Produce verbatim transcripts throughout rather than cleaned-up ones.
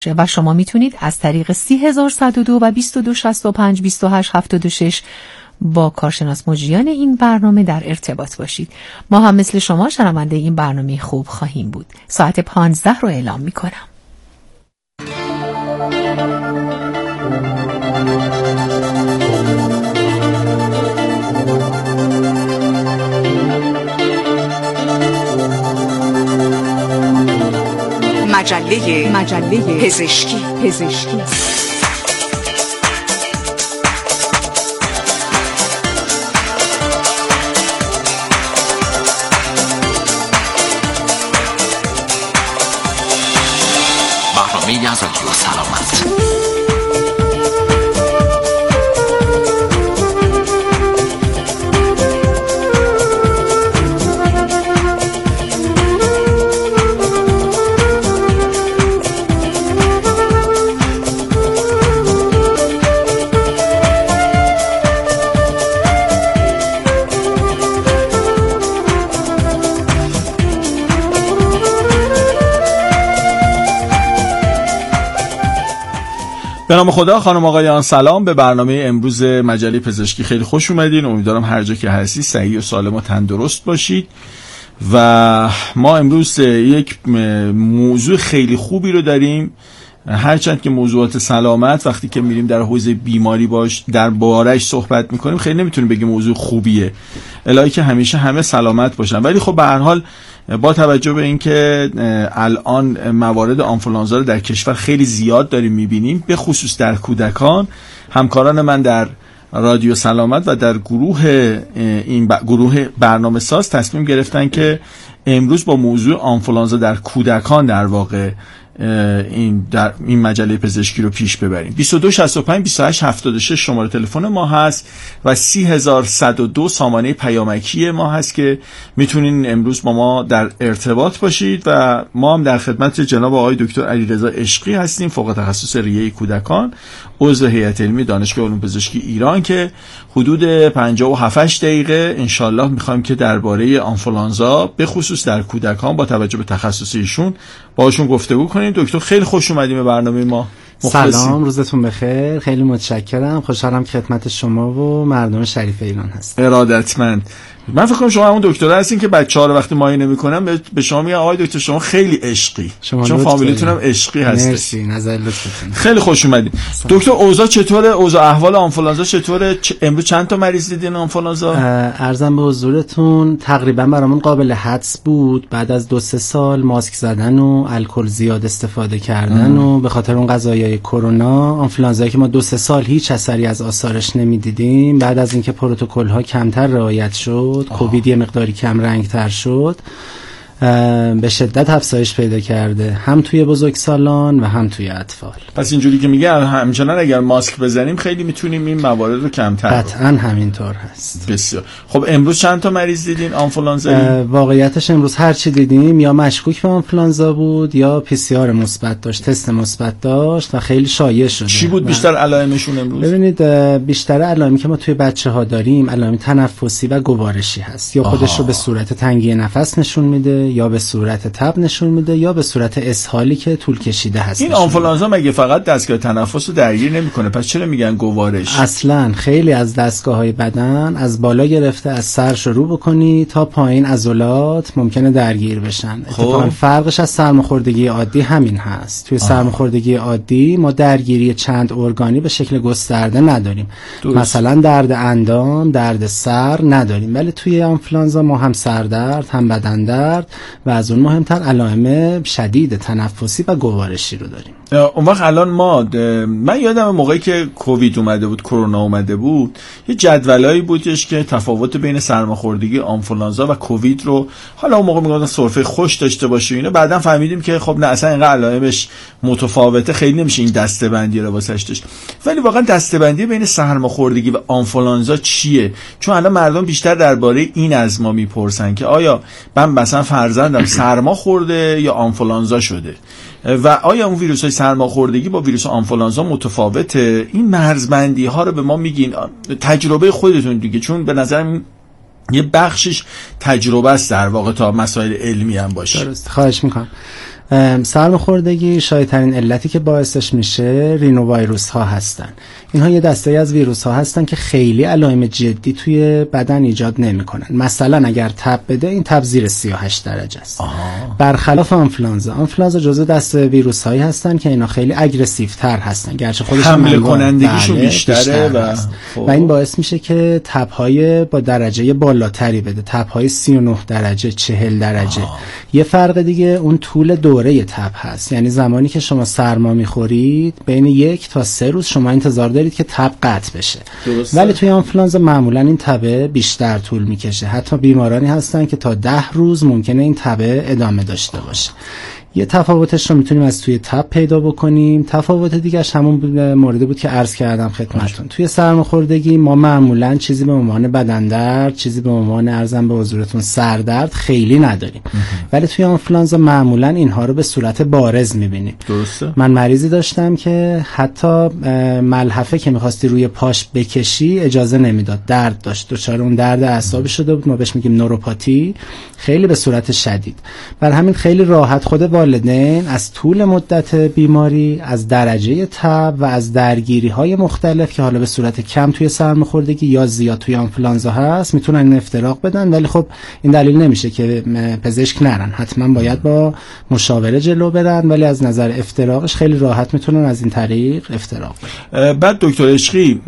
برنامه و شما میتونید از طریق سی هزار صد و دو و بیست و دو شصت و پنج بیست و هشت هفتاد و شش با کارشناس مجریان این برنامه در ارتباط باشید. ما هم مثل شما شنونده این برنامه خوب خواهیم بود. ساعت پانزده رو اعلام میکنم. مجله مجله پزشکی پزشکی برنامه از رادیو سلامت. به نام خدا. خانم آقایان سلام. به برنامه امروز مجله پزشکی خیلی خوش اومدین. امیدوارم هر جا که هستید صحیح و سالم و تندرست باشید. و ما امروز یک موضوع خیلی خوبی رو داریم، هرچند که موضوعات سلامت وقتی که میریم در حوزه بیماری باش در بارش صحبت میکنیم خیلی نمیتونیم بگیم موضوع خوبیه، الهی که همیشه همه سلامت باشن. ولی خب به هر حال با توجه به اینکه الان موارد آنفولانزا رو در کشور خیلی زیاد داریم میبینیم، به خصوص در کودکان، همکاران من در رادیو سلامت و در گروه این ب... گروه برنامه ساز تصمیم گرفتن که امروز با موضوع آنفولانزا در کودکان در واقع این در این مجله پزشکی رو پیش ببریم. بیست و دو شصت و پنج بیست و هشت هفتاد و شش شماره تلفن ما هست و سی هزار صد و دو سامانه پیامکی ما هست که میتونین امروز با ما در ارتباط باشید. و ما هم در خدمت جناب آقای دکتر علیرضا عشقی هستیم، فوق تخصص ریه کودکان، عضو هیئت علمی دانشگاه علوم پزشکی ایران، که حدود پنجاه و هفت دقیقه انشالله میخوایم که درباره آنفولانزا به خصوص در کودکان با توجه به تخصص ایشون باشون گفتگو کنیم. دکتر خیلی خوش اومدیم به برنامه ما. مخلصی. سلام، روزتون بخیر. خیلی متشکرم. خوشحالم که خدمت شما و مردم شریف ایران هست. ارادتمند. من فکر کنم شما همون دکتر هستین که بچه‌ها رو وقتی معاینه می‌کنن به شما میگن آقای دکتر شما خیلی عشقی، چون فامیلیتون هم عشقی هست. مرسی، نظر لطفتون. خیلی خوش اومدید. دکتر اوضاع چطوره؟ اوضاع احوال آنفولانزا چطوره؟ امروز چند تا مریض دیدین آنفولانزا؟ عرضم به حضورتون تقریبا برامون قابل حدس بود بعد از دو سه سال ماسک زدن و الکل زیاد استفاده کردن ام. و به خاطر اون قضایای کرونا، آنفولانزایی که ما دو سه سال هیچ اثری از آثارش نمی‌دیدیم، بعد از اینکه پروتکل‌ها کمتر رعایت شد، کووید یه مقداری کم رنگ تر شد، به شدت افزایش پیدا کرده، هم توی بزرگسالان و هم توی اطفال. پس اینجوری که میگه همچنان اگر ماسک بزنیم خیلی میتونیم این موارد رو کمتر. قطعا همینطور هست. بسیار خب. امروز چند تا مریض دیدین آنفولانزایی؟ واقعیتش امروز هر چی دیدیم یا مشکوک به آنفولانزا بود یا پی سی آر مثبت داشت، تست مثبت داشت و خیلی شایع شده. چی بود بیشتر علائمشون امروز؟ ببینید بیشتر علائمی که ما توی بچه‌ها داریم علائم تنفسی و گوارشی هست، یا خودش آها. رو به صورت تنگی نفس نشون میده، یا به صورت تب نشون میده، یا به صورت اسهالی که طول کشیده هست. این آنفولانزا مگه فقط دستگاه تنفس رو درگیر نمیکنه؟ پس چرا میگن گوارش؟ اصلا خیلی از دستگاه‌های بدن از بالا گرفته از سر شروع بکنی تا پایین عضلات ممکنه درگیر بشن. اتفاقا فرقش از سرماخوردگی عادی همین هست. توی سرماخوردگی عادی ما درگیری چند ارگانی به شکل گسترده نداریم. درست. مثلا درد اندام، درد سر نداریم، ولی توی آنفولانزا ما هم سردرد، هم بدن درد و از اون مهمتر علائم شدید تنفسی و گوارشی رو داریم. اون وقت الان ما من یادم موقعی که کووید اومده بود، کرونا اومده بود، یه جدولایی بودش که تفاوت بین سرماخوردگی آنفولانزا و کووید رو، حالا اون موقع میگفتن سرفه خوش داشته باشه اینا، بعدن فهمیدیم که خب نه اصلا اینقدر علائمش متفاوته، خیلی نمیشه این دسته‌بندی رو واسش داشت. ولی واقعا دسته‌بندی بین سرماخوردگی و آنفولانزا چیه؟ چون الان مردم بیشتر درباره این از ما میپرسن که آیا من مثلا فرزندم سرما خورده یا آنفولانزا شده و آیا اون ویروس های سرماخوردگی با ویروس آنفولانزا متفاوته؟ این مرزبندی ها رو به ما میگین، تجربه خودتون دیگه، چون به نظرم یه بخشش تجربه است در واقع تا مسائل علمی هم باشه. درست، خواهش میکنم. سرماخوردگی شایع‌ترین علتی که باعثش میشه رینو ویروس ها هستن. اینها یه دسته از ویروس ها هستن که خیلی علائم جدی توی بدن ایجاد نمیکنن. مثلا اگر تب بده، این تب زیر سی و هشت درجه است. برخلاف آنفولانزا، آنفولانزا جزو دسته ویروس هایی هستن که اینا خیلی اگریسیو تر هستن، گرچه خودشون حمله کنندگیشون بیشتره و و این باعث میشه که تب های با درجه بالاتری بده، تب های سی و نه درجه، چهل درجه. آه. یه فرق دیگه اون طول دوره تب هست، یعنی زمانی که شما سرما میخورید بین یک تا سه روز شما انتظار دارید که تب قطع بشه. درسته. ولی توی آنفولانزا معمولا این تب بیشتر طول میکشه، حتی بیمارانی هستن که تا ده روز ممکنه این تب ادامه داشته باشه. یه تفاوتش رو میتونیم از توی تب پیدا بکنیم. تفاوت دیگه‌اش همون موردی بود که عرض کردم خدمتتون. توی سرماخوردگی ما معمولاً چیزی به عنوان بدن درد، چیزی به عنوان ارزم به حضورتون سردرد خیلی نداریم. ولی توی آنفولانزا معمولاً اینها رو به صورت بارز میبینیم. درسته. من مریضی داشتم که حتی ملحفه که می‌خواستی روی پاش بکشی اجازه نمیداد، درد داشت، دچار اون درد اعصابی شده بود، ما بهش میگیم نوروپاتی، خیلی به صورت شدید. بر همین خیلی راحت خود والدین از طول مدت بیماری، از درجه تب و از درگیری های مختلف که حالا به صورت کم توی سرماخوردگی یا زیاد توی آنفولانزا هست میتونن این افتراق بدن. ولی خب این دلیل نمیشه که پزشک نرن، حتما باید با مشاوره جلو برن، ولی از نظر افتراقش خیلی راحت میتونن از این طریق افتراق بدن. بعد دکتر عشقی،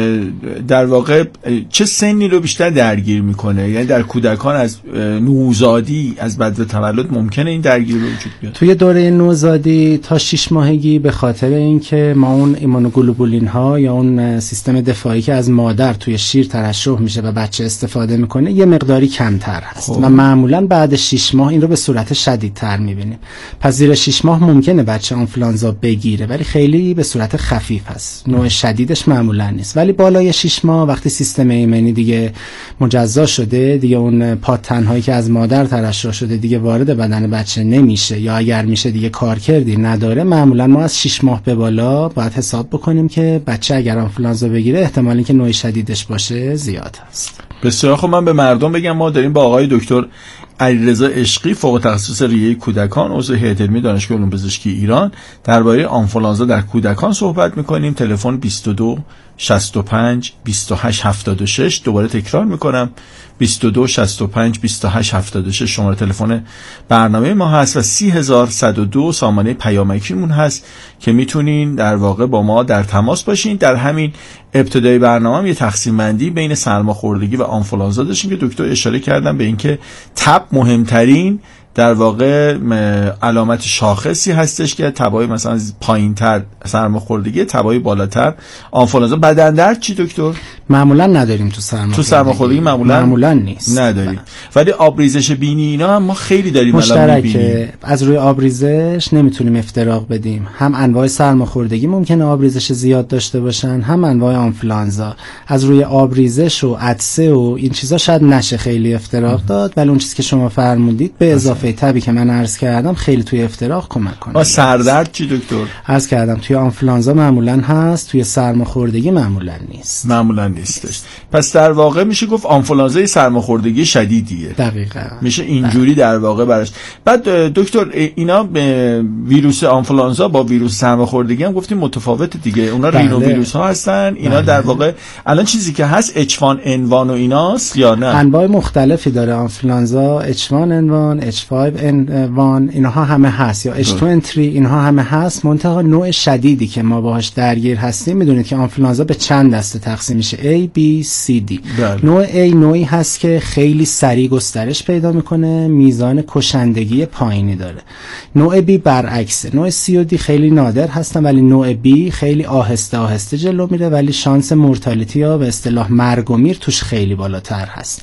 در واقع چه سنی رو بیشتر درگیر میکنه؟ یعنی در کودکان از نوزادی، از بعد تولد ممکنه این درگیری وجود بیاد؟ توی دوره نوزادی تا شش ماهگی به خاطر اینکه ما اون ایمونوگلوبولین ها یا اون سیستم دفاعی که از مادر توی شیر ترشح میشه و بچه استفاده میکنه یه مقداری کمتر هست. خوب. و معمولا بعد شش ماه این رو به صورت شدیدتر میبینیم. پس زیر شش ماه ممکنه بچه آنفولانزا بگیره، ولی خیلی به صورت خفیف هست، نوع شدیدش معمولا نیست. ولی بالای شش ماه وقتی سیستم ایمنی دیگه مجزا شده، دیگه اون پاتن‌هایی که از مادر ترشح شده دیگه وارد بدن بچه نمیشه، یا اگر میشه دیگه کارکردی نداره، معمولا ما از شش ماه به بالا باید حساب بکنیم که بچه اگر آنفولانزا بگیره احتمالی که نوع شدیدش باشه زیاد هست. بسیار خب، من به مردم بگم ما داریم با آقای دکتر علیرضا عشقی، فوق تخصص ریه کودکان، عضو هیئت علمی دانشگاه علوم پزشکی ایران، درباره آنفولانزا در کودکان صحبت می‌کنیم. تلفن بیست و دو شصت و پنج بیست و هشت هفتاد و شش، دوباره تکرار می‌کنم، بیست و دو شصت و پنج بیست و هشت هفتاد و شش شماره تلفن برنامه ما هست و سی هزار و صد و دو سامانه پیامکیمون هست که میتونین در واقع با ما در تماس باشین. در همین ابتدای برنامه هم یه تقسیم بندی بین سرماخوردگی و آنفولانزا داشتیم که دکتر اشاره کردن به اینکه تب مهمترین در واقع علامت شاخصی هستش که تبای مثلا پایین‌تر سرماخوردگی، تبای بالاتر آنفولانزا. بدن درد چی دکتر؟ معمولا نداریم تو سرماخوردگی. تو سرماخوردگی معمولا معمولا نیست. نداریم. ولی آبریزش بینی اینا هم ما خیلی داریم مشترکه. از روی آبریزش نمیتونیم افتراق بدیم. هم انواع سرماخوردگی ممکنه آبریزش زیاد داشته باشن، هم انواع آنفولانزا. از روی آبریزش و عطسه و این چیزا شاید نشه خیلی افتراق داد، ولی اون چیزی که شما فرمودید به اضافه تبی که من عرض کردم خیلی توی افتراق کمک کنه. با سردرد چی دکتر؟ عرض کردم توی آنفولانزا معمولا هست، توی سرماخوردگی معمولا نیست. معمولا نیستش. پس در واقع میشه گفت آنفولانزای سرماخوردگی شدیدیه. دقیقاً. میشه اینجوری در واقع براش. بعد دکتر اینا به ویروس آنفولانزا با ویروس سرماخوردگی هم گفتیم متفاوت دیگه. اونا بله. رینو ویروس ها هستن. اینا بله. در واقع الان چیزی که هست اچ وان ان وان و ایناست یا نه؟ انواع مختلفی داره آنفولانزا، اچ وان ان وان، اچ فایو ان وان، اینها همه هست، یا اچ تو ان تری، اینها همه هست. منتها نوع شدیدی که ما باهاش درگیر هستیم، میدونید که آنفولانزا به چند دسته تقسیم میشه، A B C D. بله. نوع A نوعی هست که خیلی سریع گسترش پیدا میکنه، میزان کشندگی پایینی داره. نوع B برعکسه. نوع C و D خیلی نادر هستن، ولی نوع B خیلی آهسته آهسته جلو میره، ولی شانس مورتالیتی یا به اصطلاح مرگ و میر توش خیلی بالاتر هست.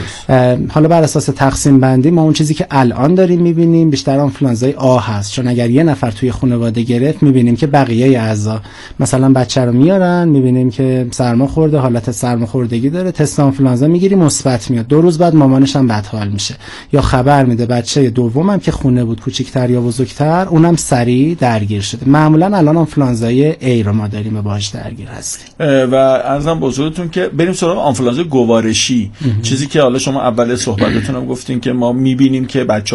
حالا بر اساس تقسیم بندی ما اون چیزی که الان داریم میبینیم بیشتر آنفولانزای آ هست، چون اگر یه نفر توی خانواده گرفت میبینیم که بقیه اعضا، مثلا بچه رو میارن میبینیم که سرما خورده، حالت سرماخوردگی داره، تست آنفولانزا میگیری مثبت میاد، دو روز بعد مامانش هم بدحال میشه، یا خبر میده بچه دومم که خونه بود کوچیک‌تر یا بزرگتر اونم سریع درگیر شده. معمولا الان آنفولانزای ای رو ما داریم باهاش درگیر هستیم. و عرضم بزرگتون که بریم سراغ آنفولانزا گوارشی، چیزی که حالا شما اول صحبتتون هم گفتین که ما میبینیم که بچه‌ها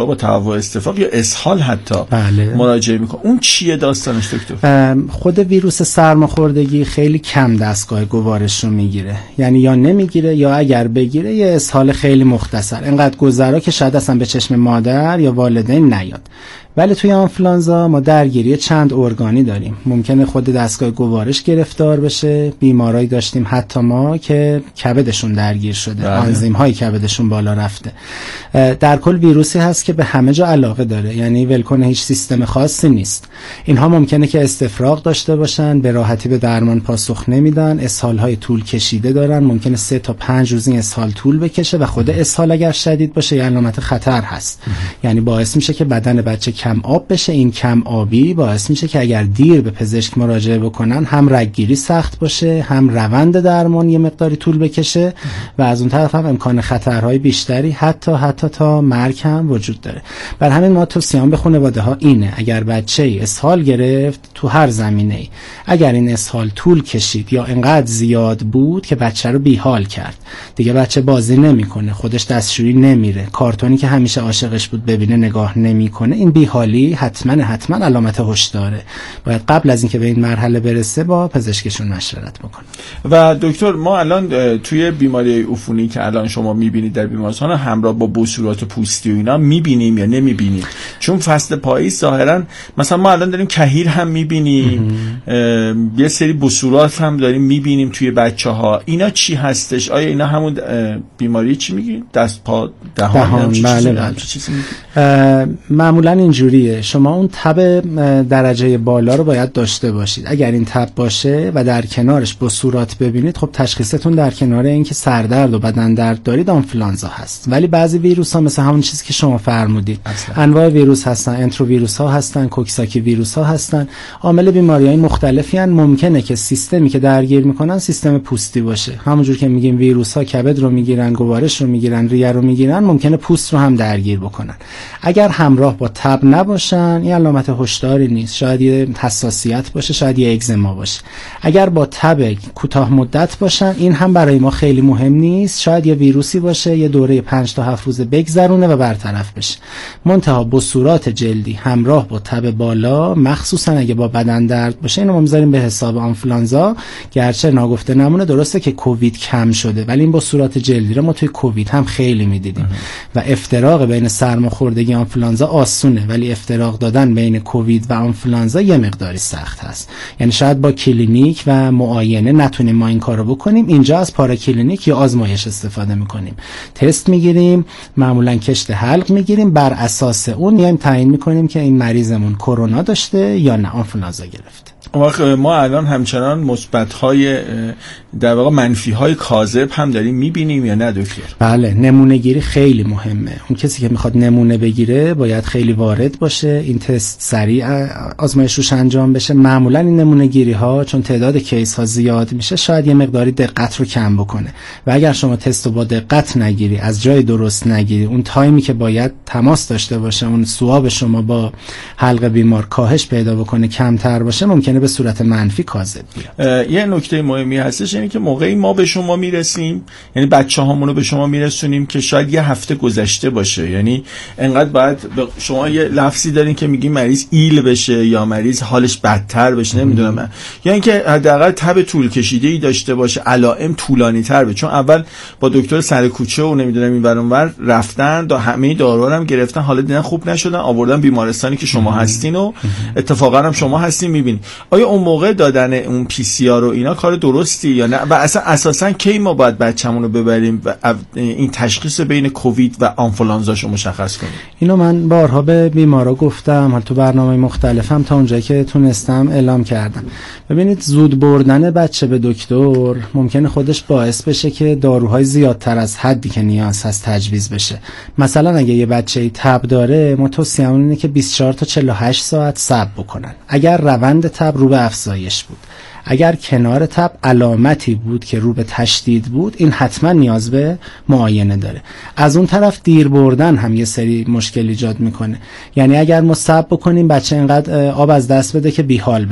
بچه‌ها با تهوع استفراغ یا اسهال حتی بله. مراجعه میکنن. اون چیه داستانش دکتر؟ خود ویروس سرماخوردگی خیلی کم دستگاه گوارش رو میگیره، یعنی یا نمیگیره یا اگر بگیره یه اسهال خیلی مختصر، اینقدر گذرا که شاید اصلا به چشم مادر یا والدین نیاد. ولی توی آنفولانزا ما درگیری چند ارگانی داریم. ممکنه خود دستگاه گوارش گرفتار بشه، بیمارایی داشتیم حتی ما که کبدشون درگیر شده، آنزیم های کبدشون بالا رفته. در کل ویروسی هست که به همه جا علاقه داره، یعنی ولکن هیچ سیستم خاصی نیست. اینها ممکنه که استفراغ داشته باشن، به راحتی به درمان پاسخ نمیدن، اسهال های طول کشیده دارن، ممکنه سه تا پنج روز این اسهال طول بکشه و خود اسهال اگر شدید باشه یه علامت خطر هست. یعنی باعث میشه که بدن بچه کم آب بشه. این کم آبی باعث میشه که اگر دیر به پزشک مراجعه بکنن هم رگگیری سخت باشه، هم روند درمان یه مقداری طول بکشه و از اون طرف هم امکان خطرهای بیشتری حتی حتی تا مرگ هم وجود داره. بر همین ما توصیه‌ام به خانواده ها اینه اگر بچه‌ای اسهال گرفت تو هر زمینه‌ای، اگر این اسهال طول کشید یا انقدر زیاد بود که بچه رو بیحال کرد، دیگه بچه بازی نمیکنه، خودش دستشویی نمیره، کارتونی که همیشه عاشقش بود ببینه نگاه نمیکنه، این بیحالی حتما حتما علامت هشداره. باید قبل از اینکه به این مرحله برسه با پزشکشون مشورت بکنه. و دکتر ما الان توی بیماری عفونی که الان شما میبینید در بیمارستان همراه با بصورات پوستی و اینا میبینیم یا نمیبینیم؟ چون فصل پاییز ظاهرا مثلا ما الان داریم کهیر هم میبینیم، یه سری بصورات هم داریم میبینیم توی بچه‌ها. اینا چی هستش؟ آیا اینا همون بیماری چی میگیم؟ دست پا دهان, دهان چی بله بله. چیزی معمولا اینجوریه، شما اون تب درجه بالا رو باید داشته باشید. اگر این تب باشه و در کنارش بصورات ببینید، خب تشخیصتون در کنار این که سردرد و بدن درد دارید آنفولانزا هست. ولی بعضی ویروس ها مثل همون چیزی که شما فرمودید اصلا. انواع ویروس هستن، انترو ویروس ها هستن، کوکساکی ویروس ها هستن، عامل بیماری‌های مختلفی هستن. ممکنه که سیستمی که درگیر میکنن سیستم پوستی باشه، همونجور که میگیم ویروس ها کبد رو میگیرن، گوارش رو میگیرن، ریه رو میگیرن، ممکنه پوست رو هم درگیر بکنن. اگر همراه با تب نباشن این علامت هشداری نیست، شاید یه حساسیت باشه، شاید یه اگزما باشه. اگر با تب کوتاه مدت باشن این هم برای ما خیلی مهم نیست، شاید یه ویروسی باشه، یه دوره پنج تا هفت روز بگذرونه و برطرف بشه. منتها بصورات جلدی همراه با تب بالا، مخصوصا اگه با بدن درد باشه، اینو ما میذاریم به حساب آنفولانزا. گرچه ناگفته نمونه درسته که کووید کم شده، ولی این بصورات جلدی رو ما توی کووید هم خیلی میدیدیم و افتراق بین سرماخوردگی آنفولانزا آسونه، ولی افتراق دادن بین کووید و آنفولانزا یه مقداری سخت هست. یعنی شاید با کلینیک و معاینه نتونیم ما این کارو بکنیم. اینجا از پارا کلینیک یا آزمایش استفاده میکنیم، تست میگیریم، معمولا کشت حلق میگیریم، بر اساس اون میایم تعیین میکنیم که این مریضمون کرونا داشته یا نه آنفولانزا گرفته. ما الان همچنان مثبت‌های در واقع منفی‌های کاذب هم داریم می‌بینیم یا نه دکتر؟ بله، نمونه گیری خیلی مهمه. اون کسی که میخواد نمونه بگیره باید خیلی وارد باشه، این تست سریع آزمایش روش انجام بشه. معمولا این نمونه گیری ها چون تعداد کیس ها زیاد میشه شاید یه مقداری دقت رو کم بکنه و اگر شما تست رو با دقت نگیری، از جای درست نگیری، اون تایمی که باید تماس داشته باشه، اون سواب شما با حلق بیمار کاهش پیدا بکنه، کمتر باشه، ممکنه به صورت منفی کاذب بیاد. یه نکته مهمی هستش اینه که موقعی ما به شما میرسیم، یعنی بچه‌هامون رو به شما میرسونیم که شاید یه هفته گذشته باشه، یعنی انقدر باید شما یه لفظی دارین که میگی مریض ایل بشه یا مریض حالش بدتر بشه، نمیدونم من، یا اینکه حداقل تب طول کشیده‌ای داشته باشه، علائم طولانی تر بشه. چون اول با دکتر سر کوچه و نمیدونم این ور اون ور رفتن، دا همه داروها هم گرفتن، حالا دیدن خوب نشدن، آوردن بیمارستانی که شما هستین و اتفاقا هم شما هستین میبینید. آیا اون موقع دادن اون پی سی آر و اینا کار درستی یا نه؟ و اصلا اساسا کی ما باید بچه‌مون رو ببریم و این تشخیص بین کووید و آنفولانزاشو مشخص کنیم؟ اینو من بارها به بیمارا گفتم، حالا تو برنامه مختلفم تا اونجایی که تونستم اعلام کردم. ببینید زود بردن بچه به دکتر ممکنه خودش باعث بشه که داروهای زیادتر از حدی که نیاز هست تجویز بشه. مثلا اگه یه بچه‌ای تب داره، ما توصیه‌مون اینه که بیست و چهار تا چهل و هشت ساعت صبر بکنن. اگر روند تب رو به افزایش بود، اگر کنار تب علامتی بود که رو به تشدید بود، این حتما نیاز به معاینه داره. از اون طرف دیر بردن هم یه سری مشکل ایجاد میکنه. یعنی اگر ما صبر بکنیم بچه اینقدر آب از دست بده که بیحال بشه،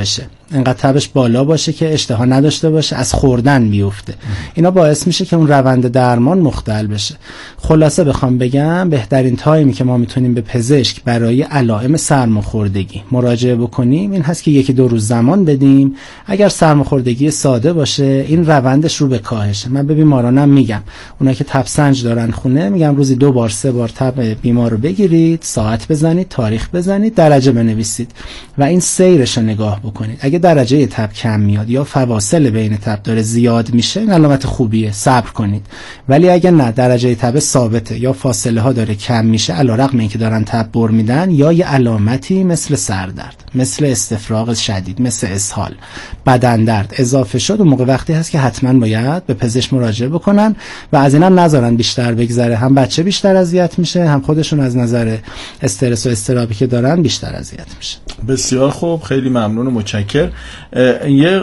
انقدر تبش بالا باشه که اشتها نداشته باشه، از خوردن بیفته. اینا باعث میشه که اون روند درمان مختل بشه. خلاصه بخوام بگم بهترین تایمی که ما میتونیم به پزشک برای علائم سرماخوردگی مراجعه بکنیم این هست که یکی دو روز زمان بدیم. اگر سرماخوردگی ساده باشه این روندش رو به کاهشه. من به بیمارانم میگم، اونا که تب سنج دارن خونه، میگم روزی دو بار سه بار تب بیمار رو بگیرید، ساعت بزنید، تاریخ بزنید، درجه بنویسید و این سیرش رو نگاه بکنید. اگه درجه تب کم میاد یا فواصل بین تب داره زیاد میشه، این علامت خوبیه، صبر کنید. ولی اگه نه، درجه تب ثابته یا فاصله ها داره کم میشه، علیرغم اینکه دارن تب بر میدن، یا یه علامتی مثل سردرد، مثل استفراغ شدید، مثل اسهال، بدن درد اضافه شد، اون موقع وقتی هست که حتما باید به پزشک مراجعه بکنن و از اینم نذارن بیشتر بگذره. هم بچه بیشتر اذیت میشه، هم خودشون از نظر استرس و اضطرابی که دارن بیشتر اذیت میشه. بسیار خوب، خیلی ممنون و متشکر. یه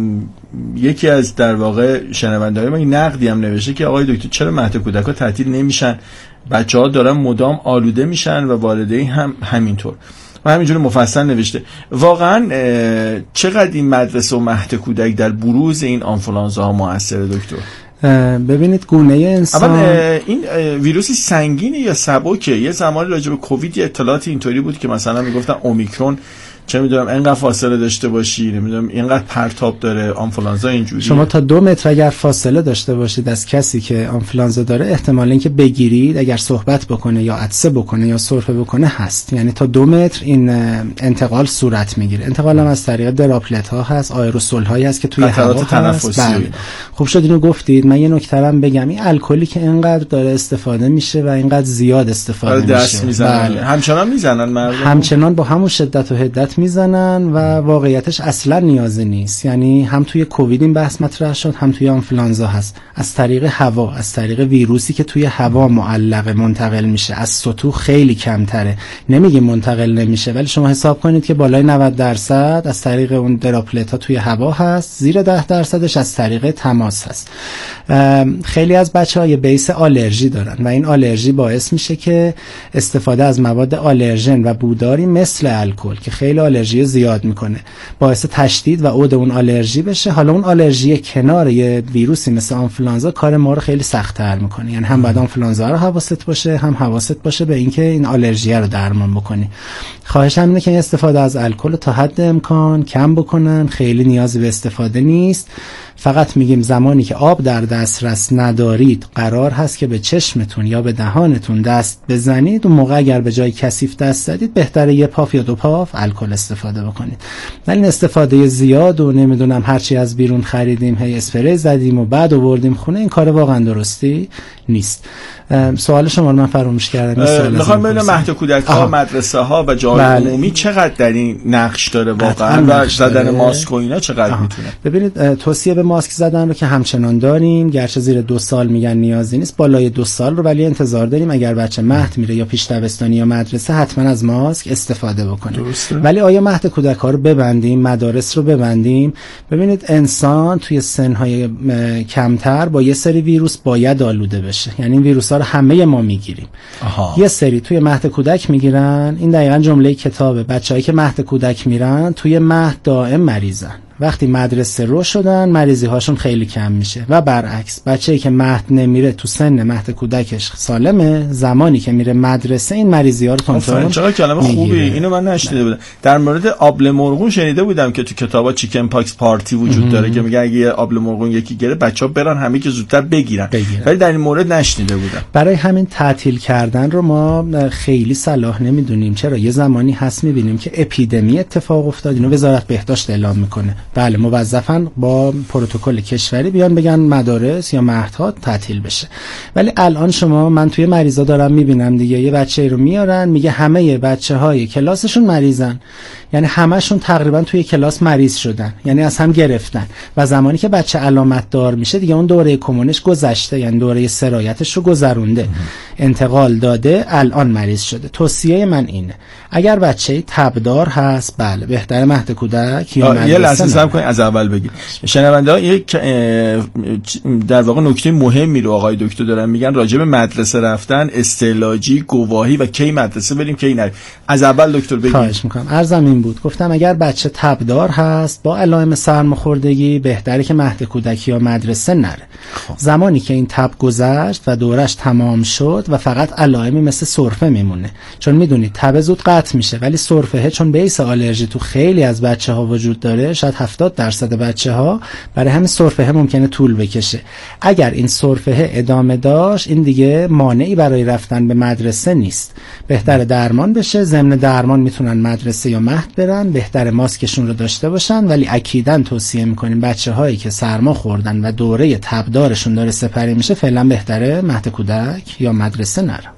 یکی از در واقع شنونده‌های ما این نقدی هم نوشته که آقای دکتر چرا مهد کودک‌ها تعطیل نمیشن؟ بچه‌ها دارن مدام آلوده میشن و والدین هم همینطور. و همینجوری مفصل نوشته. واقعا چقدر این مدرسه و مهد کودک در بروز این آنفولانزاها موثره دکتر؟ ببینید گونه انسان، اول این ویروسی سنگینه یا سبکه؟ یه زمانی راجع به کووید اطلاعات اینطوری بود که مثلا میگفتن اومیکرون چه میدونم اینقدر فاصله داشته باشی، نمیدونم اینقدر پرتاب داره، آنفولانزا اینجوری. شما تا دو متر اگر فاصله داشته باشید از کسی که آنفولانزا داره، احتمال اینکه بگیرید اگر صحبت بکنه یا عطسه بکنه یا سرفه بکنه هست. یعنی تا دو متر این انتقال صورت میگیره. انتقال هم از طریق دراپلت ها هست، آیروسول هایی هست که توی هوا تنفسی. بله. خوب شد اینو گفتید. من یه نکته هم بگم، این الکلی که اینقدر داره استفاده میشه و اینقدر زیاد استفاده دست میشه، بله. همچنان میزنن مردم، همچنان با همون شدت و حدت میزنن و واقعیتش اصلا نیازی نیست. یعنی هم توی کووید این بحث مطرح شد، هم توی آنفولانزا هست. از طریق هوا، از طریق ویروسی که توی هوا معلقه منتقل میشه، از سطوح خیلی کمتره. نمیگیم منتقل نمیشه، ولی شما حساب کنید که بالای نود درصد از طریق اون دراپلت ها توی هوا هست، زیر ده درصدش از طریق تماس هست. خیلی از بچه‌ها یه بیس آلرژی دارن و این آلرژی باعث میشه که استفاده از مواد آلرژن و بوداری مثل الکل که خیلی آلرژی زیاد میکنه، باعث تشدید و عود اون آلرژی بشه. حالا اون آلرژی کنار یه ویروسی مثل آنفولانزا کار ما رو خیلی سخت‌تر میکنه. یعنی هم بعد آنفولانزا رو حواست باشه، هم حواست باشه به اینکه این آلرژی رو درمان بکنی. خواهشم اینه که استفاده از الکل تا حد امکان کم بکنن. خیلی نیازی به استفاده نیست. فقط میگیم زمانی که آب در دسترس ندارید، قرار هست که به چشمتون یا به دهانتون دست بزنید. اون موقع اگر به جای کثیف دست زدید، بهتره یه پاف یا دو پاف الکل استفاده بکنید. ولی استفاده زیاد و نمیدونم هرچی از بیرون خریدیم هی اسپری زدیم و بعد آوردیم خونه، این کار واقعا درستی نیست. سوال شما رو من فراموش کردم. میخوام ببینم مهد کودک‌ها، مدرسه ها و جای بله. عمومی چقدر در این نقش داره واقعا و زدن ماسک و اینا چقدر آه. میتونه؟ ببینید توصیه به ماسک زدن رو که همچنان داریم، گرچه زیر دو سال میگن نیازی نیست، بالای دو سال رو ولی انتظار داریم اگر بچه مهد میره یا پیش دبستانی یا مدرسه حتما از ماسک استفاده بکنه. ولی آیا مهد کودک‌ها رو ببندیم، مدارس رو ببندیم؟ ببینید انسان توی سن‌های کمتر با یه سری ویروس باید آلوده بشه. یعنی این ویروس‌ها رو همه ما میگیریم. یه سری توی مهد کودک میگیرن. این دقیقاً جمله کتابه. بچه‌هایی که مهد کودک میرن توی مهد دائم مریضن. وقتی مدرسه رو شدن مریضی هاشون خیلی کم میشه و برعکس بچه‌ای که مهد نمیره تو سن مهد کودکش سالمه، زمانی که میره مدرسه این مریضی ها رو کنترل. چقدر کلمه خوبی، اینو من نشنیده بودم. در مورد آبله مرغون شنیده بودم که تو کتابا چیکن پاکس پارتی وجود داره که میگه اگه آبله مرغون یکی گره بچه‌ها برن همه که زودتر بگیرن. ولی در این مورد نشنیده بودم. برای همین تعطیل کردن رو ما خیلی صلاح نمیدونیم. چرا؟ یه زمانی هست میبینیم که اپیدمی اتفاق افتاد، اینو وزارت بهداشت اعلام میکنه. بله موظفن با پروتکل کشوری بیان بگن مدارس یا مهدها تعطیل بشه. ولی الان شما، من توی مریضا دارم میبینم دیگه، یه بچه‌ای رو میارن میگه همه بچه‌های کلاسشون مریضن. یعنی همشون تقریبا توی کلاس مریض شدن، یعنی از هم گرفتن و زمانی که بچه علامت دار میشه دیگه اون دوره کمونش گذشته، یعنی دوره سرایتش رو گذرونده، انتقال داده، الان مریض شده. توصیه من اینه اگر بچه تبدار هست، بله بهتره مهد کودک یا یه لحظه صبر کنید از اول بگید. شنونده‌ها یک در واقع نکته مهمی رو آقای دکتر دارن میگن راجع به مدرسه رفتن، استعلاجی، گواهی و کی مدرسه بریم کی نریم. از اول دکتر بگید. خواهش میکنم. عرضم این بود، گفتم اگر بچه تبدار هست با علائم سرماخوردگی بهتره که مهد کودکی یا مدرسه نره. خب. زمانی که این تب گذشت و دورش تمام شد و فقط علائمی مثل سرفه میمونه، چون میدونید تب زود قطع میشه ولی سرفه چون بیس آلرژی تو خیلی از بچه ها وجود داره، شاید هفتاد درصد بچه ها، برای همین سرفه ممکنه طول بکشه. اگر این سرفه ادامه داشت این دیگه مانعی برای رفتن به مدرسه نیست، بهتره درمان بشه. ضمن درمان میتونن مدرسه یا مهد برن، بهتره ماسکشون رو داشته باشن، ولی اکیداً توصیه میکنیم بچه هایی که سرما خوردن و دوره تبدارشون داره سپری میشه فعلا بهتره مهد کودک یا مدرسه نرن.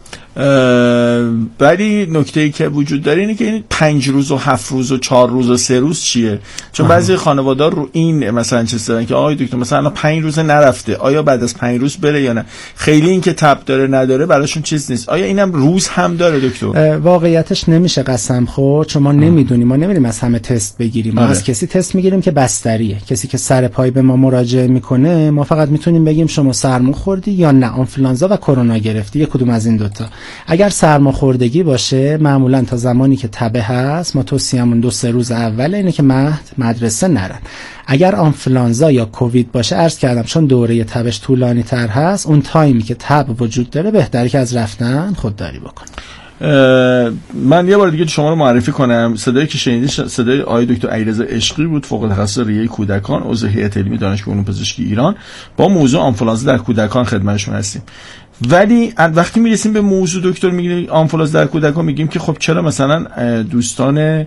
ولی نکته‌ای که وجود داره اینه که این پنج روز و هفت روز و چهار روز و سه روز چیه؟ چون آه. بعضی خانواده‌ها رو این مثلا چه دارن که آقای دکتر مثلا پنج روز نرفته، آیا بعد از پنج روز بره یا نه؟ خیلی این که تب داره نداره براشون چیز نیست. آیا اینم روز هم داره دکتر؟ واقعیتش نمیشه قسم خورد، چون ما نمیدونیم، ما نمیریم از همه تست بگیریم. ما آره. از کسی تست میگیریم که بستریه، کسی که سر پای به ما مراجعه میکنه ما فقط میتونیم بگیم شما سرما خوردی یا نه آنفولانزا و کرونا گرفتی، یک کدوم از این دوتا. اگر سرماخوردگی باشه معمولا تا زمانی که تبه هست ما توصیه‌مون دو سه روز اول اینه که مهد مدرسه نرن. اگر آنفولانزا یا کووید باشه عرض کردم چون دوره تبش طولانی تر هست، اون تایمی که تب وجود داره بهتره که از رفتن خودداری بکنه. من یه بار دیگه شما رو معرفی کنم. صدایی که شنیدید صدای آقای دکتر علیرضا عشقی بود، فوق تخصص ریه کودکان، عضو هیئت علمی دانشگاه علوم پزشکی ایران. با موضوع آنفولانزا در کودکان خدمتشون هستیم. ولی وقتی میرسیم به موضوع دکتر میگیم آنفولانزا در کودکان، میگیم که خب چرا مثلا دوستان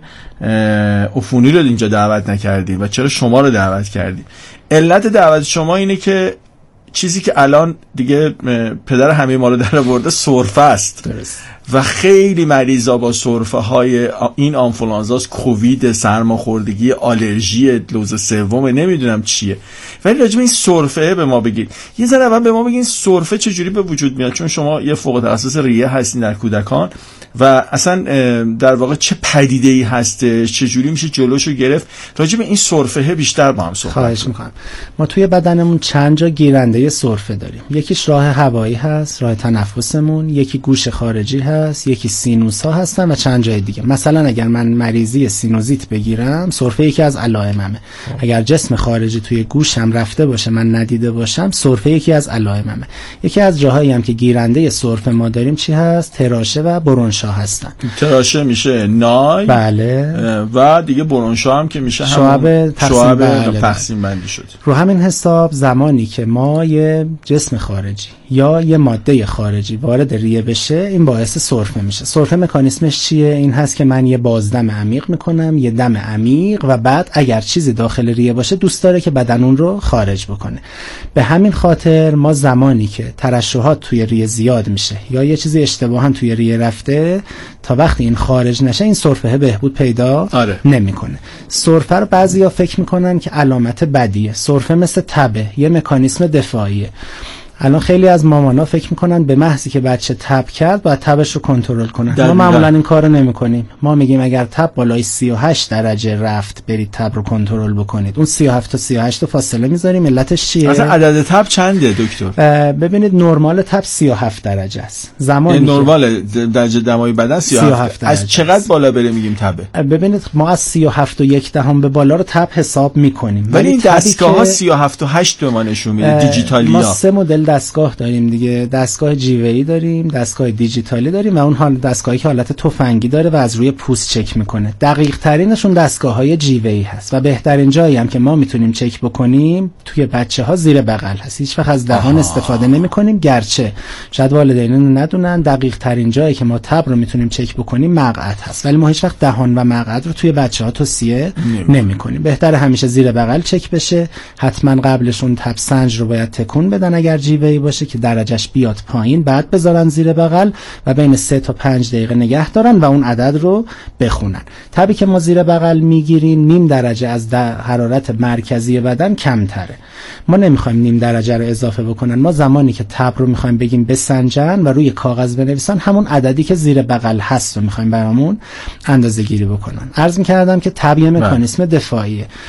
عفونی رو اینجا دعوت نکردید و چرا شما رو دعوت کردید؟ علت دعوت شما اینه که چیزی که الان دیگه پدر همه ما رو در آورده سرفه است. درست. و خیلی مریضا با سرفه های این آنفولانزاست، کووید، سرماخوردگی، آلرژی لوز سوم، نمیدونم چیه. ولی راجع به این سرفه به ما بگید. یه ذره اول به ما بگین سرفه چجوری به وجود میاد، چون شما یه فوق تخصص ریه هستین در کودکان و اصلا در واقع چه پدیده‌ای هستش، چجوری میشه جلوشو گرفت. راجع به این سرفه بیشتر با هم صحبت کنیم. خواهش می‌کنم. ما توی بدنمون چند جا گیرنده سرفه داریم. یکیش راه هوایی هست، راه تنفسمون، یکی گوش خارجی هست، یکی سینوس ها هستن و چند جای دیگه. مثلا اگر من مریضی سینوزیت بگیرم، سرفه یکی از علائممه. اگر جسم خارجی توی گوشم رفته باشه من ندیده باشم، سرفه یکی از علائممه. یکی از جاهایی هم که گیرنده سرفه ما داریم چی هست؟ تراشه و برونشا هستن. تراشه میشه نای، بله، و دیگه برونشا هم که میشه شعب تقسیم, بله. تقسیم بندی شد. رو همین حساب زمانی که ما یه جسم خارجی یا یه ماده خارجی وارد ریه بشه، این باعث سرفه میشه. سرفه مکانیسمش چیه؟ این هست که من یه بازدم عمیق میکنم، یه دم عمیق، و بعد اگر چیزی داخل ریه باشه دوست داره که بدن اون رو خارج بکنه. به همین خاطر ما زمانی که ترشحات توی ریه زیاد میشه یا یه چیزی اشتباها توی ریه رفته، تا وقتی این خارج نشه این سرفه بهبود پیدا آره. نمیکنه. سرفه رو بعضیا فکر میکنن که علامت بدیه. سرفه مثل تبه، یه مکانیسم دفاعیه. الان خیلی از مامانا فکر میکنن به محضی که بچه تب کرد باید تبش رو کنترل کنن. ما معمولا این کارو نمیکنیم. ما میگیم اگر تب بالای سی و هشت درجه رفت برید تب رو کنترل بکنید. اون سی و هفت تا سی و هشت رو فاصله میذاریم. علتش چیه؟ اصلا عدد تب چنده دکتر؟ ببینید نرمال تب سی و هفت درجه است. زمانی نرمال درجه دمای بدن سی و هفت. از چقدر بالا بره میگیم تبه؟ ببینید ما از سی و هفت و یک دهم به بالا رو تب حساب میکنیم. ولی این دستگاه‌ها سی و هفت و هشت به ما نشون میده، دیجیتالیا. ما سه مدل دستگاه داریم دیگه. دستگاه جیوه‌ای داریم، دستگاه دیجیتالی داریم و اون حال دستگاهی که حالت تفنگی داره و از روی پوست چک میکنه. دقیق ترینشون دستگاه‌های جیوه‌ای هست و بهترین جایی هم که ما میتونیم چک بکنیم توی بچه‌ها زیر بغل هست. هیچ وقت از دهان استفاده نمی‌کنیم، گرچه شاید والدین اینو ندونن. دقیق ترین جایی که ما تب رو میتونیم چک بکنیم مقعد هست، ولی ما هیچ وقت دهان و مقعد رو توی بچه‌ها توصیه نمی‌کنیم. بهتره همیشه زیر بغل چک بشه. حتما قبلشون تب سنج رو باید تکون بدن اگر جیوه‌ای باشه که درجهش بیاد پایین، بعد بذارن زیر بغل و بین سه تا پنج دقیقه نگه دارن و اون عدد رو بخونن. تبی که ما زیر بغل میگیریم نیم درجه از حرارت مرکزی بدن کمتره. ما نمیخوایم نیم درجه رو اضافه بکنن. ما زمانی که تب رو میخوایم بگیم بسنجن و روی کاغذ بنویسن، همون عددی که زیر بغل هست رو میخوایم برامون اندازه گیری بکنن. عرض میکردم که تب یه مکانیسم دفاعیه.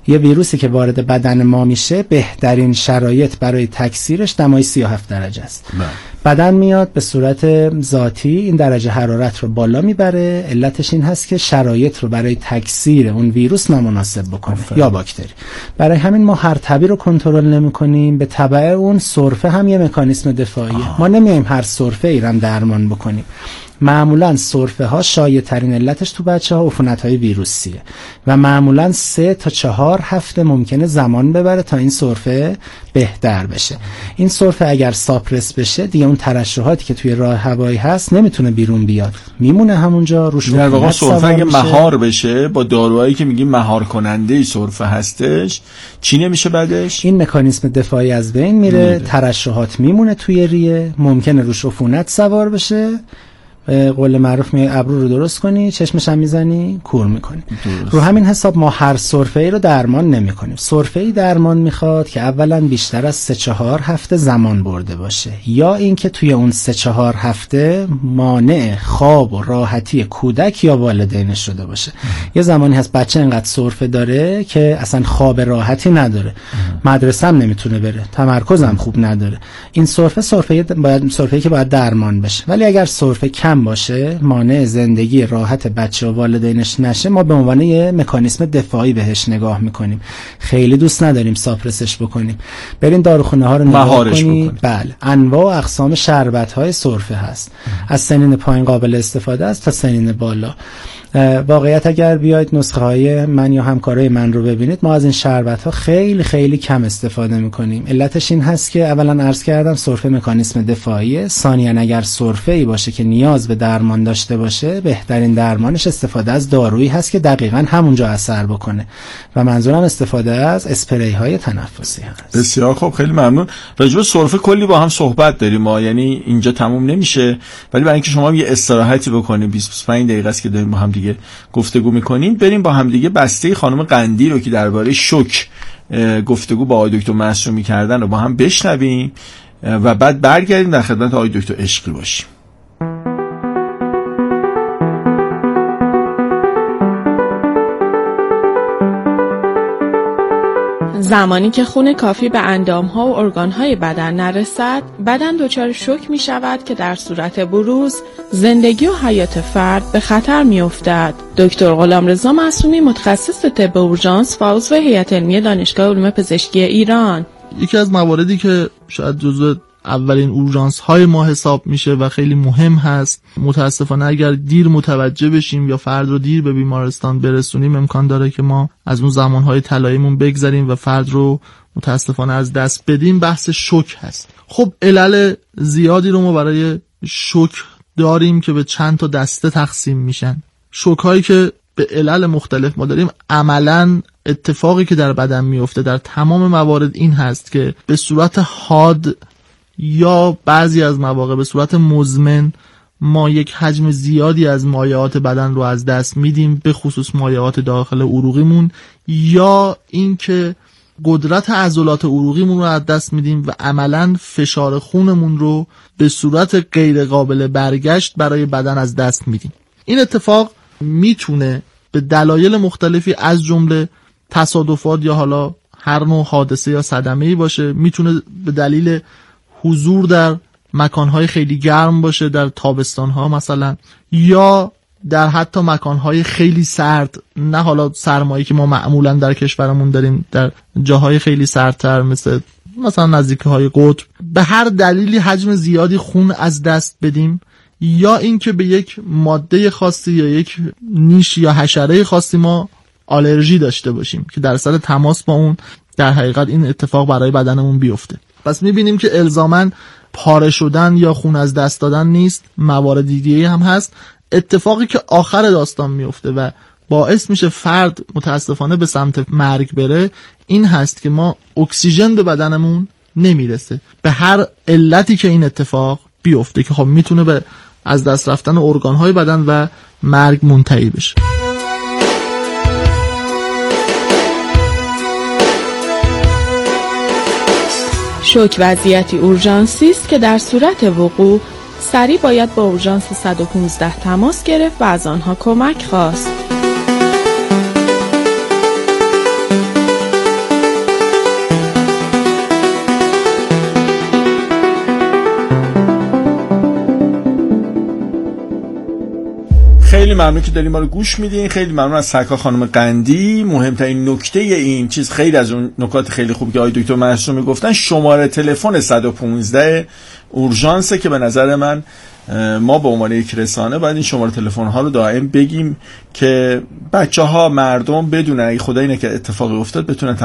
یه ویروسی که وارد بدن ما میشه بهترین شرایط برای تکثیرش دمای سی و هفت درجه است. بدن میاد به صورت ذاتی این درجه حرارت رو بالا میبره. علتش این هست که شرایط رو برای تکثیر اون ویروس نامناسب بکنه آفره. یا باکتری. برای همین ما هرطبی رو کنترل نمی‌کنیم، به تبع اون سرفه هم یه مکانیسم دفاعیه. آه. ما نمیایم هر سرفه ای رو درمان بکنیم. معمولا سرفه ها شایع ترین علتش تو بچه ها عفونت های ویروسیه و معمولا سه تا چهار هفته ممکنه زمان ببره تا این سرفه بهتر بشه. این سرفه اگر ساپرس بشه دیگه اون ترشحاتی که توی راه هوایی هست نمیتونه بیرون بیاد، میمونه همونجا روش. در واقع سرفه اگه مهار بشه با داروهایی که میگیم مهار کننده سرفه هستش چی نمیشه بعدش؟ این مکانیسم دفاعی از بین میره, میره. ترشحات میمونه توی ریه، ممکنه روش عفونت سوار بشه. قول معروف میای ابرو رو درست کنی، چشمش هم میزنی کور میکنی. رو همین حساب ما هر سرفه‌ای رو درمان نمیکنیم. سرفه‌ای درمان میخواد که اولا بیشتر از سه چهار هفته زمان برده باشه، یا اینکه توی اون سه چهار هفته مانع خواب و راحتی کودک یا والدینش شده باشه. یه زمانی هست بچه انقدر سرفه داره که اصلا خواب راحتی نداره، مدرسه هم نمیتونه بره، تمرکز هم خوب نداره. این سرفه سرفه باید سرفه‌ای که باید درمان بشه. ولی اگر سرفه کم باشه، مانع زندگی راحت بچه و والدینش نشه، ما به عنوان یه مکانیسم دفاعی بهش نگاه میکنیم. خیلی دوست نداریم ساپرسش بکنیم. برین داروخونه ها رو نگاه کنید. بله، انواع و اقسام شربت های سرفه هست. از سنین پایین قابل استفاده است تا سنین بالا. واقعیت اگر بیاید نسخه های من یا همکارای من رو ببینید، ما از این شربت ها خیلی خیلی کم استفاده میکنیم. علتش این هست که اولا عرض کردم سرفه مکانیسم دفاعیه، ثانیاً اگر سرفه ای باشه که نیاز به درمان داشته باشه، بهترین درمانش استفاده از دارویی هست که دقیقاً همونجا اثر بکنه و منظورم استفاده از اسپری های تنفسی هست. بسیار خوب، خیلی ممنون. راجع به سرفه کلی با هم صحبت داریم ما، یعنی اینجا تموم نمیشه، ولی برای اینکه شما یه استراحتی بکنیم بیست تا بیست و پنج دقیقه است که داریم با هم دیگه گفتگو میکنیم، بریم با هم دیگه بسته خانم قندی رو که درباره شوک گفتگو با آقای دکتر معصومی کردن رو با هم بشنویم و بعد برگردیم در خدمت آقای دکتر عشقی باشیم. زمانی که خون کافی به اندام‌ها و ارگان‌های بدن نرسد، بدن دچار شوک می‌شود که در صورت بروز زندگی و حیات فرد به خطر می‌افتد. دکتر غلامرضا معصومی، متخصص طب اورژانس و عضو هیئت علمی دانشگاه علوم پزشکی ایران. یکی از مواردی که شاید جزو اولین اورژانس های ما حساب میشه و خیلی مهم هست، متاسفانه اگر دیر متوجه بشیم یا فرد رو دیر به بیمارستان برسونیم، امکان داره که ما از اون زمانهای طلاییمون بگذریم و فرد رو متاسفانه از دست بدیم. بحث شوک هست. خب علل زیادی رو ما برای شوک داریم که به چند تا دسته تقسیم میشن. شوک هایی که به علل مختلف ما داریم، عملاً اتفاقی که در بدن میفته در تمام موارد این هست که به صورت حاد یا بعضی از مواقع به صورت مزمن ما یک حجم زیادی از مایعات بدن رو از دست میدیم، به خصوص مایعات داخل عروقیمون، یا اینکه قدرت عضلات عروقیمون رو از دست میدیم و عملاً فشار خونمون رو به صورت غیر قابل برگشت برای بدن از دست میدیم. این اتفاق میتونه به دلایل مختلفی از جمله تصادفات یا حالا هر نوع حادثه یا صدمه‌ای باشه، میتونه به دلیل حضور در مکانهای خیلی گرم باشه، در تابستانها مثلا، یا در حتی مکانهای خیلی سرد، نه حالا سرمایی که ما معمولا در کشورمون داریم، در جاهای خیلی سردتر مثل مثلا نزدیکی های قطب. به هر دلیلی حجم زیادی خون از دست بدیم، یا اینکه به یک ماده خاصی یا یک نیش یا حشره خاصی ما آلرژی داشته باشیم که در اثر تماس با اون در حقیقت این اتفاق برای بدنمون بیفته. پس میبینیم که الزاماً پاره شدن یا خون از دست دادن نیست، موارد دیگه هم هست. اتفاقی که آخر داستان میفته و باعث میشه فرد متاسفانه به سمت مرگ بره، این هست که ما اکسیژن به بدنمون نمیرسه، به هر علتی که این اتفاق بیفته، که خب میتونه به از دست رفتن ارگانهای بدن و مرگ منتهی بشه. شوک وضعیتی اورژانسی است که در صورت وقوع سریع باید با اورژانس صد و پانزده تماس گرفت و از آنها کمک خواست. ممنون که دارین ما رو گوش میدین. خیلی ممنون از سرکار خانم قندی. مهمترین نکته این چیز، خیلی از اون نکات خیلی خوب که آقای دکتر معصومی گفتن، شماره تلفن صد و پانزده اورژانسه که به نظر من ما به عنوان یک رسانه باید این شماره تلفن ها رو دائم بگیم که بچه ها، مردم بدونن اگه خدایی نکرد اتفاقی افتاد بتونن